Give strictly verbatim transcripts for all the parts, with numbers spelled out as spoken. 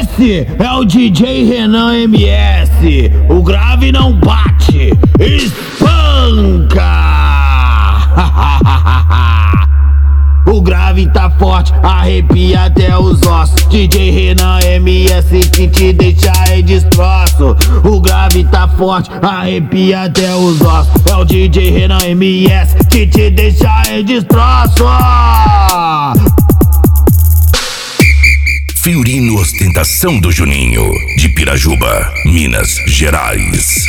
Esse é o D J Renan M S. O grave não bate, espanca. O grave tá forte, arrepia até os ossos. D J Renan M S que te deixa em destroço. O grave tá forte, arrepia até os ossos. É o D J Renan M S que te deixa em destroço. Fiorino Ostentação do Juninho, de Pirajuba, Minas Gerais.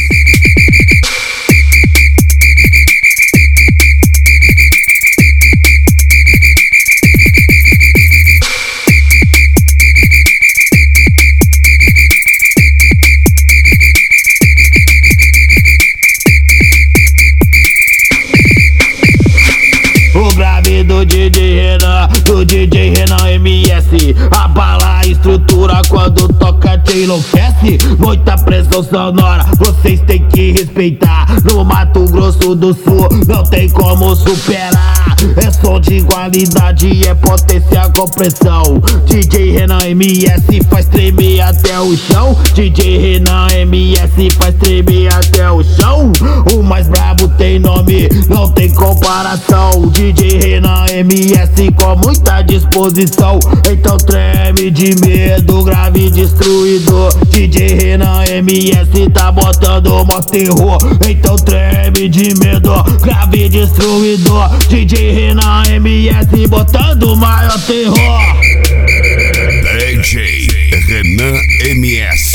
O grave do D J Renan, do D J Renan M S, abala a estrutura quando toca te enlouquece. Muita pressão sonora, vocês têm que respeitar. No Mato Grosso do Sul não tem como superar. É som de qualidade, é potência com pressão. D J Renan M S faz tremer até o chão. D J Renan M S faz tremer até o chão. O mais brabo tem nome, não tem comparação. D J Renan M S com muita disposição. Então treme de medo, grave destruidor. D J Renan M S tá botando mó terror. Então treme de medo, grave destruidor. D J Renan M S botando o maior terror. D J Renan M S.